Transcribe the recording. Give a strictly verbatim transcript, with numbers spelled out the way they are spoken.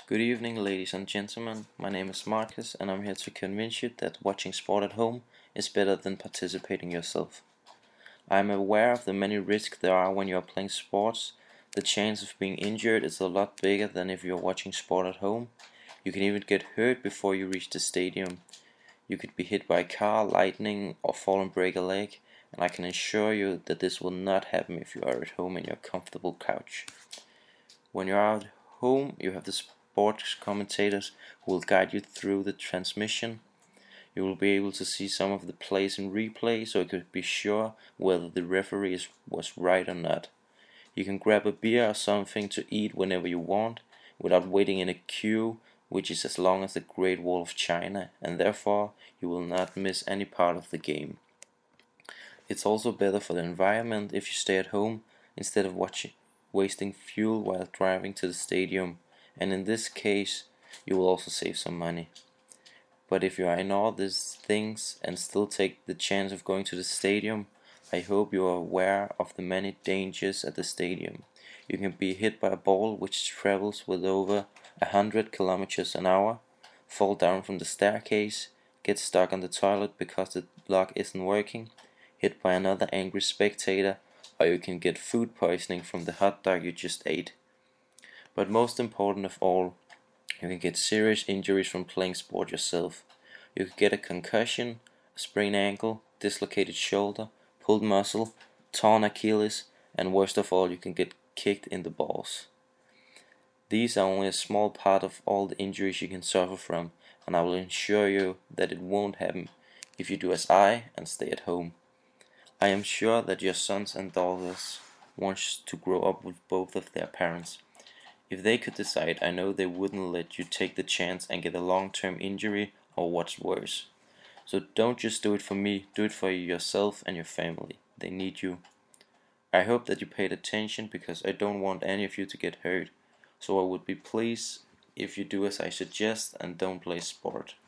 Good evening, ladies and gentlemen. My name is Marcus, and I'm here to convince you that watching sport at home is better than participating yourself. I am aware of the many risks there are when you are playing sports. The chance of being injured is a lot bigger than if you are watching sport at home. You can even get hurt before you reach the stadium. You could be hit by a car, lightning, or fall and break a leg, and I can assure you that this will not happen if you are at home in your comfortable couch. When you are at home, you have the sports commentators who will guide you through the transmission. You will be able to see some of the plays in replay, so you could be sure whether the referee is, was right or not. You can grab a beer or something to eat whenever you want, without waiting in a queue, which is as long as the Great Wall of China, and therefore you will not miss any part of the game. It's also better for the environment if you stay at home instead of watching, wasting fuel while driving to the stadium, and in this case you will also save some money. But if you are in all these things and still take the chance of going to the stadium, I hope you are aware of the many dangers at the stadium. You can be hit by a ball which travels with over a hundred kilometers an hour, fall down from the staircase, get stuck on the toilet because the lock isn't working, hit by another angry spectator, or you can get food poisoning from the hot dog you just ate. But most important of all, you can get serious injuries from playing sport yourself. You could get a concussion, a sprained ankle, dislocated shoulder, pulled muscle, torn Achilles, and worst of all, you can get kicked in the balls. These are only a small part of all the injuries you can suffer from, and I will ensure you that it won't happen if you do as I and stay at home. I am sure that your sons and daughters want to grow up with both of their parents. If they could decide, I know they wouldn't let you take the chance and get a long-term injury or what's worse. So don't just do it for me, do it for yourself and your family. They need you. I hope that you paid attention because I don't want any of you to get hurt. So I would be pleased if you do as I suggest and don't play sport.